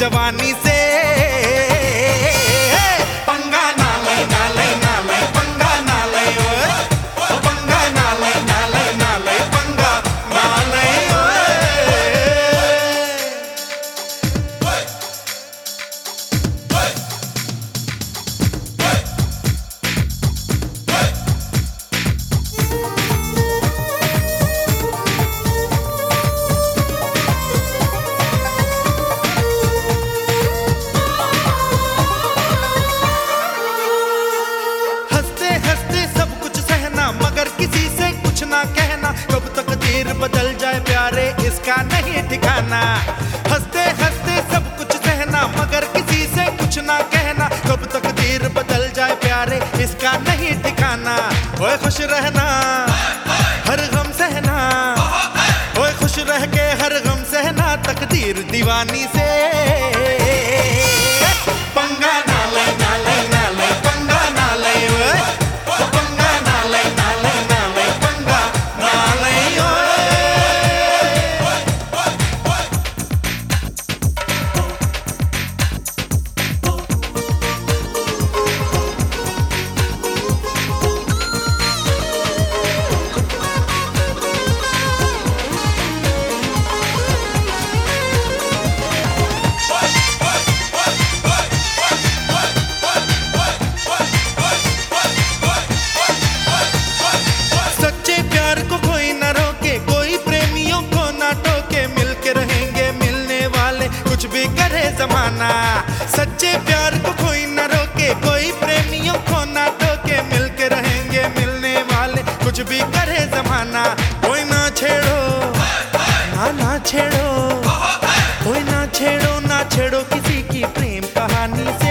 जवानी से। पंगा ना ले ना ले ना ले, पंगा ना ले ओए, पंगा ना ले ना ले ना ले, पंगा ना ले ओए। मगर किसी से कुछ ना कहना, कब तक तकदीर बदल जाए प्यारे इसका नहीं ठिकाना। हंसते हंसते सब कुछ सहना, मगर किसी से कुछ ना कहना, कब तक तकदीर बदल जाए प्यारे इसका नहीं ठिकाना। ओए खुश रहना हर गम सहना, ओए खुश रह के हर गम सहना, तकदीर दीवानी से। पंगा ना ले ना ले ना ले, पंगा ना ले ओए, कुछ भी करे जमाना। सच्चे प्यार को कोई न रोके, कोई प्रेमियों को ना टोके, मिलके रहेंगे मिलने वाले कुछ भी करे जमाना। कोई ना छेड़ो ना छेड़ो, कोई ना छेड़ो ना छेड़ो किसी की प्रेम कहानी।